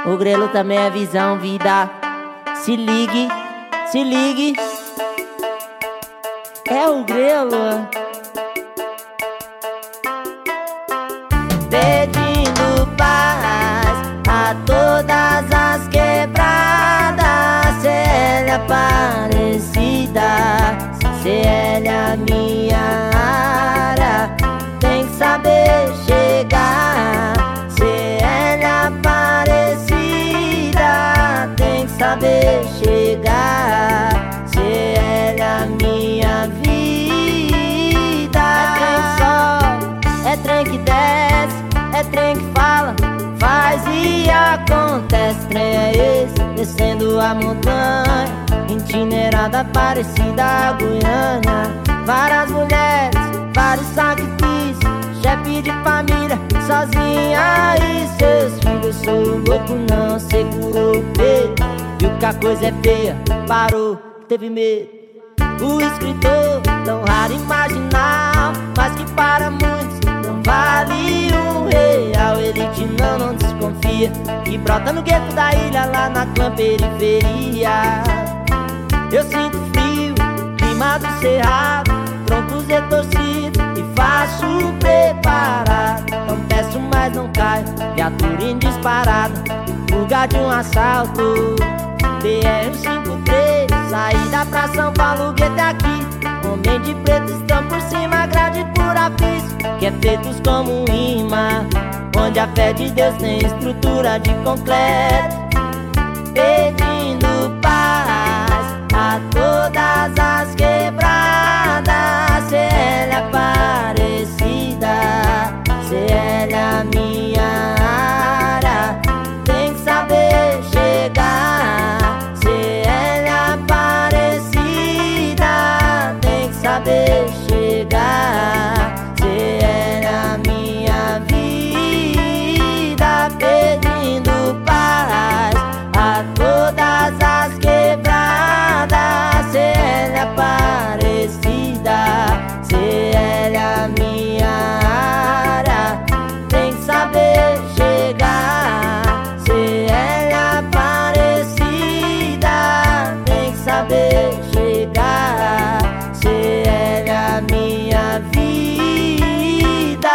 O grelo também é visão, vida. Se ligue, se ligue. É o grelo. Pedindo paz a todas as quebradas. CL Aparecida, CL a minha área. Tem que saber chegar. CL Aparecida, tem que saber chegar. CL a minha vida. É trem que desce, é trem que fala, faz e acontece. Trem é esse, descendo a montanha, itinerada Aparecida, Goiânia. Várias mulheres, vários sacrifícios, chefe de família, sozinha e seus filhos. Sou louco, não segurou o peito, viu que a coisa é feia, parou, teve medo. O escritor, tão raro e marginal, mas que para muitos não vale R$1. Elite não desconfia, que brota no gueto da ilha, lá na clã periferia. Eu sinto frio, clima do cerrado, troncos retorcidos e faço preparado. Não peço, mas não caio, viatura em disparada, lugar de um assalto. BR-153, saída pra São Paulo, gueto é aqui. Homem de preto estão por cima, grade por aviso, que é feitos como um imã, onde a fé de Deus tem estrutura de concreto. Pedindo paz a todas as quebradas. CL Aparecida, CL a minha área. Tem que saber chegar. CL Aparecida, tem que saber chegar. CL a minha vida. Pedindo paz a todas as quebradas. CL Aparecida, CL a minha área. Tem que saber chegar. CL Aparecida, tem que saber chegar. CL a minha vida.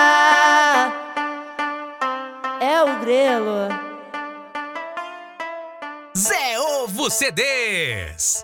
É o grelo. Zé Ovo CDs.